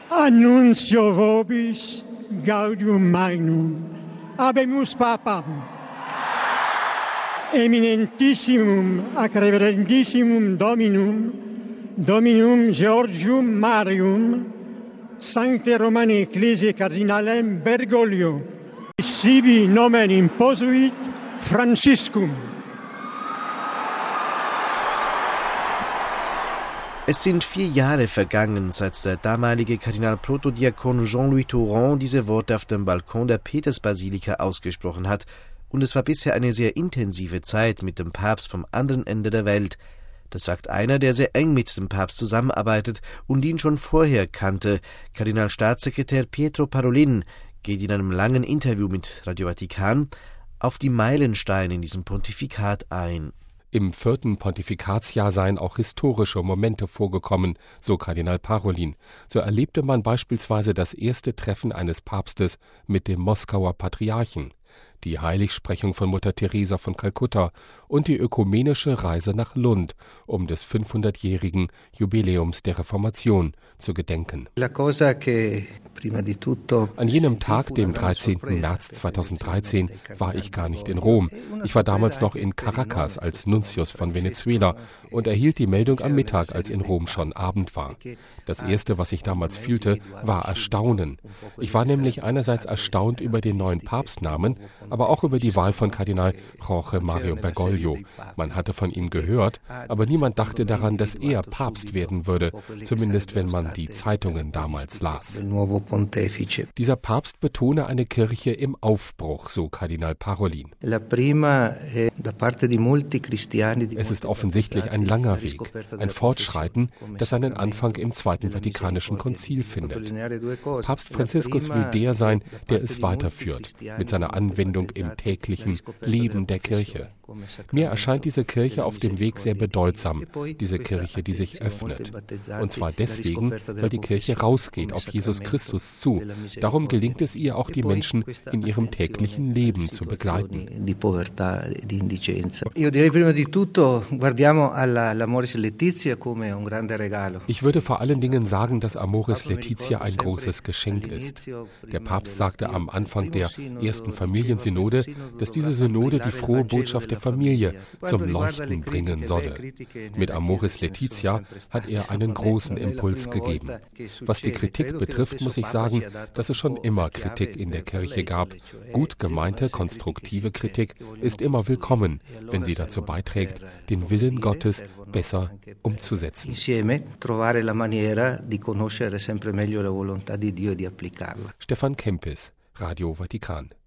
Annuncio vobis gaudium magnum, habemus papam, eminentissimum ac reverendissimum Dominum Georgium Marium, Sancte Romani Ecclesiae Cardinalem Bergoglio, sibi nomen imposuit Franciscum. Es sind 4 Jahre vergangen, seit der damalige Kardinal-Protodiakon Jean-Louis Touron diese Worte auf dem Balkon der Petersbasilika ausgesprochen hat, und es war bisher eine sehr intensive Zeit mit dem Papst vom anderen Ende der Welt. Das sagt einer, der sehr eng mit dem Papst zusammenarbeitet und ihn schon vorher kannte. Kardinalstaatssekretär Pietro Parolin geht in einem langen Interview mit Radio Vatikan auf die Meilensteine in diesem Pontifikat ein. Im 4. Pontifikatsjahr seien auch historische Momente vorgekommen, so Kardinal Parolin. So erlebte man beispielsweise das erste Treffen eines Papstes mit dem Moskauer Patriarchen, die Heiligsprechung von Mutter Teresa von Kalkutta und die ökumenische Reise nach Lund, um des 500-jährigen Jubiläums der Reformation zu gedenken. An jenem Tag, dem 13. März 2013, war ich gar nicht in Rom. Ich war damals noch in Caracas als Nuntius von Venezuela und erhielt die Meldung am Mittag, als in Rom schon Abend war. Das Erste, was ich damals fühlte, war Erstaunen. Ich war nämlich einerseits erstaunt über den neuen Papstnamen, aber auch über die Wahl von Kardinal Jorge Mario Bergoglio. Man hatte von ihm gehört, aber niemand dachte daran, dass er Papst werden würde, zumindest wenn man die Zeitungen damals las. Dieser Papst betone eine Kirche im Aufbruch, so Kardinal Parolin. Es ist offensichtlich ein langer Weg, ein Fortschreiten, das seinen Anfang im Zweiten Vatikanischen Konzil findet. Papst Franziskus will der sein, der es weiterführt, mit seiner Anwendung im täglichen Leben der Kirche. Mir erscheint diese Kirche auf dem Weg sehr bedeutsam, diese Kirche, die sich öffnet. Und zwar deswegen, weil die Kirche rausgeht auf Jesus Christus zu. Darum gelingt es ihr auch, die Menschen in ihrem täglichen Leben zu begleiten. Ich würde vor allen Dingen sagen, dass Amoris Laetitia ein großes Geschenk ist. Der Papst sagte am Anfang der ersten Familiensynode, dass diese Synode die frohe Botschaft der Familie zum Leuchten bringen solle. Mit Amoris Laetitia hat er einen großen Impuls gegeben. Was die Kritik betrifft, muss ich sagen, dass es schon immer Kritik in der Kirche gab. Gut gemeinte, konstruktive Kritik ist immer willkommen, wenn sie dazu beiträgt, den Willen Gottes besser umzusetzen. Stefan Kempis, Radio Vatikan.